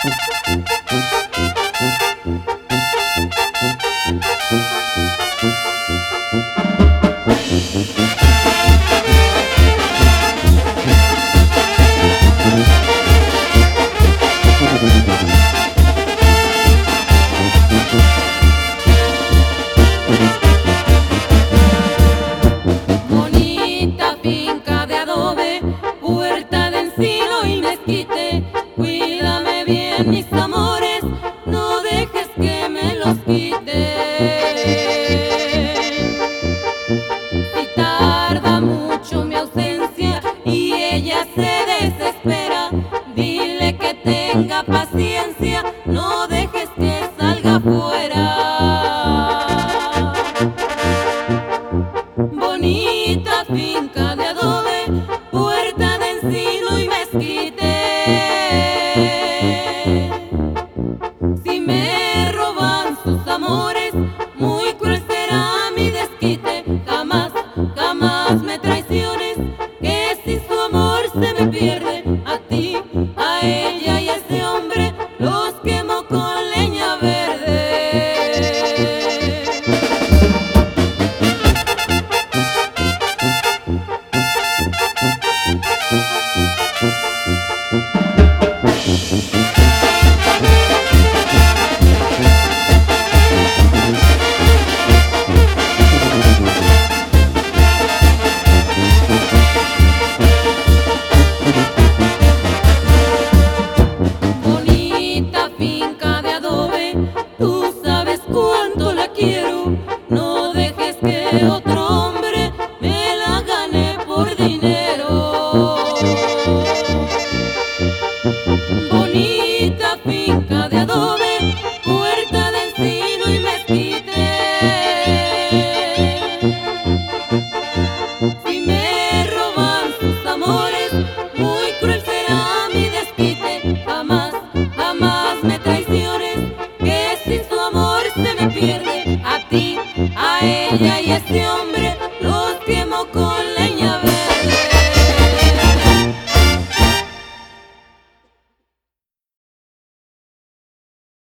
Bonita finca de adobe, puerta de encino y mezquite. Cuídame bien, mis amores, no dejes que me los quite. Si tarda mucho mi ausencia y ella se desespera, dile que tenga paciencia.